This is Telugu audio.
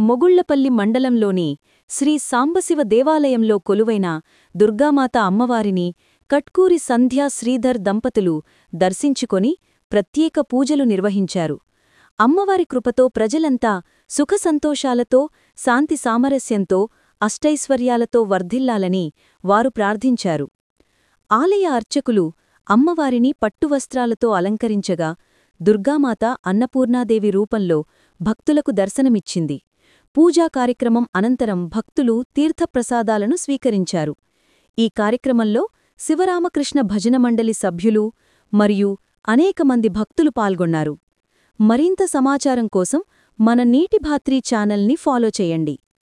మొగుళ్లపల్లి మండలంలోని శ్రీ సాంబశివ దేవాలయంలో కొలువైన దుర్గామాత అమ్మవారిని కట్కూరి సంధ్యా శ్రీధర్ దంపతులు దర్శించుకొని ప్రత్యేక పూజలు నిర్వహించారు. అమ్మవారి కృపతో ప్రజలంతా సుఖసంతోషాలతో, శాంతి సామరస్యంతో, అష్టైశ్వర్యాలతో వర్ధిల్లాలని వారు ప్రార్థించారు. ఆలయ అర్చకులు అమ్మవారిని పట్టువస్త్రాలతో అలంకరించగా దుర్గామాత అన్నపూర్ణాదేవి రూపంలో భక్తులకు దర్శనమిచ్చింది. పూజా కార్యక్రమం అనంతరం భక్తులు తీర్థప్రసాదాలను స్వీకరించారు. ఈ కార్యక్రమంలో శివరామకృష్ణ భజన మండలి సభ్యులు మరియు అనేకమంది భక్తులు పాల్గొన్నారు. మరింత సమాచారం కోసం మన నీటి భాత్రీ ఛానల్ని ఫాలో చేయండి.